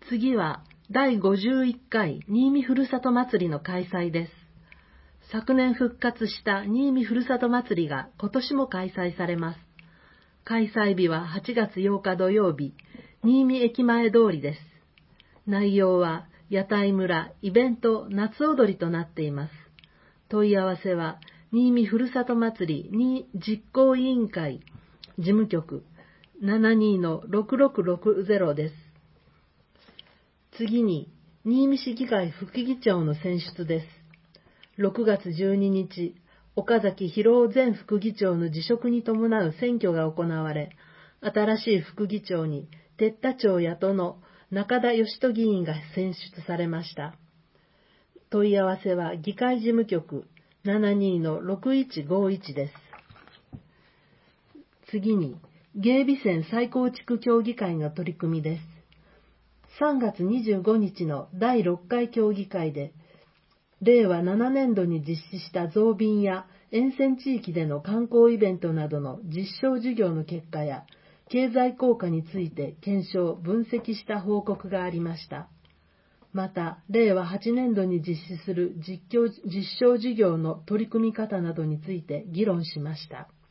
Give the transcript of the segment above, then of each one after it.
次は第51回新見ふるさと祭りの開催です。昨年復活した新見ふるさと祭りが今年も開催されます。開催日は8月8日土曜日、新見駅前通りです。内容は屋台村、イベント、夏踊りとなっています。問い合わせは新見ふるさと祭りに実行委員会事務局 72-6660 です。次に、新見市議会副議長の選出です。6月12日、岡崎博夫前副議長の辞職に伴う選挙が行われ、新しい副議長に、哲田町野党の中田義人議員が選出されました。問い合わせは議会事務局 72-6151 です。次に、芸備線再構築協議会の取り組みです。3月25日の第6回協議会で、令和7年度に実施した増便や沿線地域での観光イベントなどの実証事業の結果や経済効果について検証・分析した報告がありました。また、令和8年度に実施する実証事業の取り組み方などについて議論しました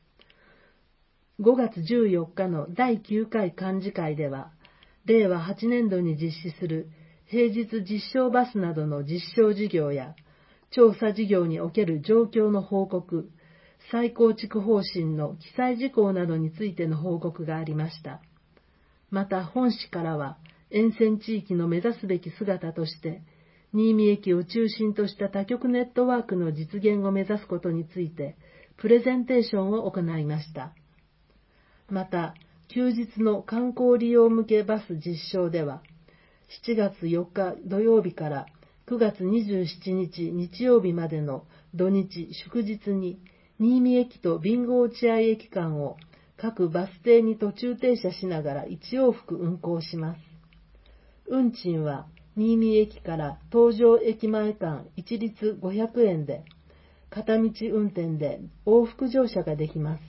。5月14日の第9回幹事会では、令和8年度に実施する平日実証バスなどの実証事業や、調査事業における状況の報告、再構築方針の記載事項などについての報告がありました。また本市からは、沿線地域の目指すべき姿として、新見駅を中心とした多極ネットワークの実現を目指すことについて、プレゼンテーションを行いました。また、休日の観光利用向けバス実証では、7月4日土曜日から9月27日日曜日までの土日祝日に、新見駅と備後落合駅間を各バス停に途中停車しながら1往復運行します。運賃は新見駅から東条駅前間一律500円で、片道運転で往復乗車ができます。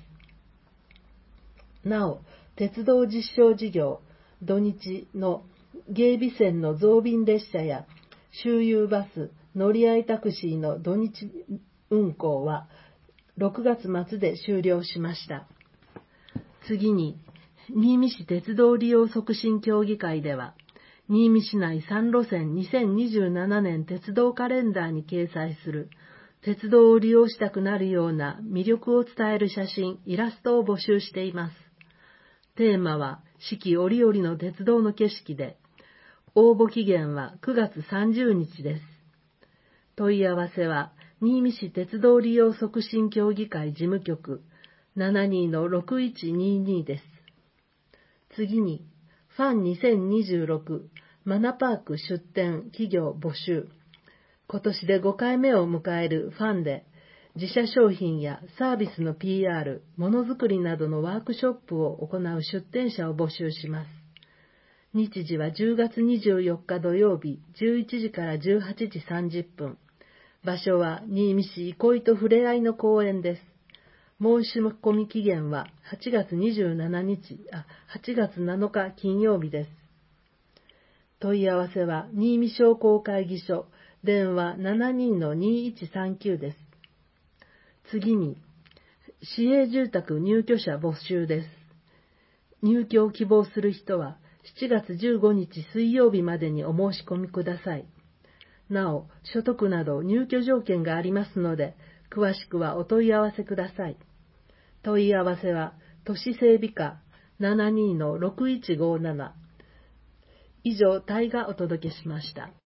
なお、鉄道実証事業、土日の芸備線の増便列車や周遊バス、乗り合いタクシーの土日運行は6月末で終了しました。次に、新見市鉄道利用促進協議会では、新見市内3路線2027年鉄道カレンダーに掲載する鉄道を利用したくなるような魅力を伝える写真、イラストを募集しています。テーマは四季折々の鉄道の景色で、応募期限は9月30日です。問い合わせは新見市鉄道利用促進協議会事務局 72-6122 です。次に、ファン2026マナパーク出展企業募集。今年で5回目を迎えるファンで、自社商品やサービスの PR、ものづくりなどのワークショップを行う出展者を募集します。日時は10月24日土曜日11時から18時30分。場所は新見市憩いとふれあいの公園です。申し込み期限は8月7日金曜日です。問い合わせは新見商工会議所、電話 72-2139 です。次に、市営住宅入居者募集です。入居を希望する人は7月15日水曜日までにお申し込みください。なお、所得など入居条件がありますので、詳しくはお問い合わせください。問い合わせは、都市整備課 72-6157。以上、タイがお届けしました。